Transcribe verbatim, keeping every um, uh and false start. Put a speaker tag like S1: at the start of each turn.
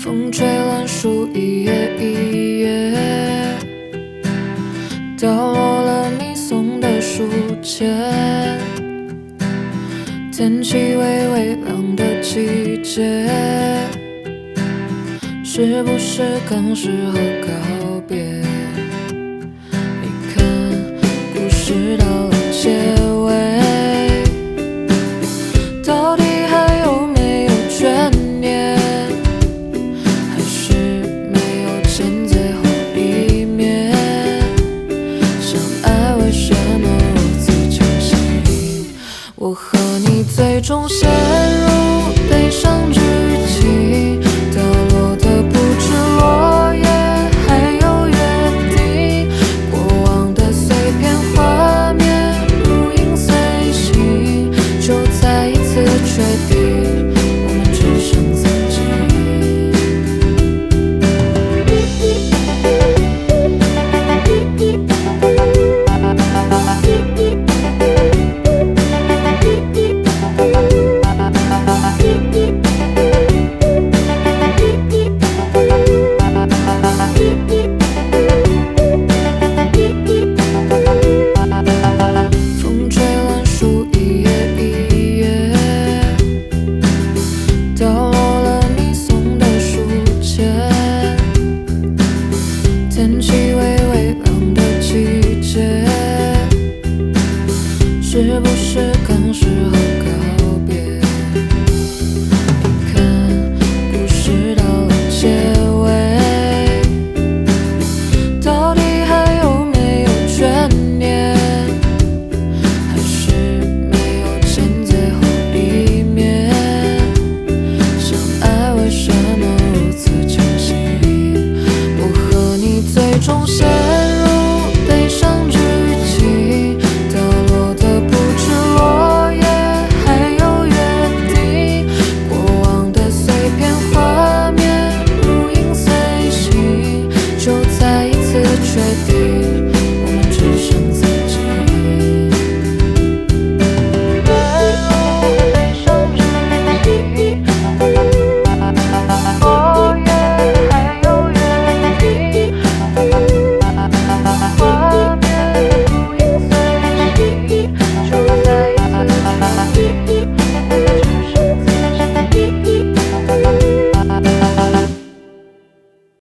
S1: 风吹乱树一叶一叶，掉落了你送的书签。天气微微凉的季节，是不是刚适合告别？你看，故事到了结尾，到底还有没有悬念？还是没有见最后一面？相爱为什么如此清晰？我和你最终陷入悲伤剧情，掉落的不止落叶，还有约定。过往的碎片画面如影随形，就再一次确定我们只剩曾天气微微凉的季节，是不是刚适合告别？你看，故事到了结尾，到底还有没有悬念？还是没有见最后一面？相爱为什么如此清晰？我和你最终陷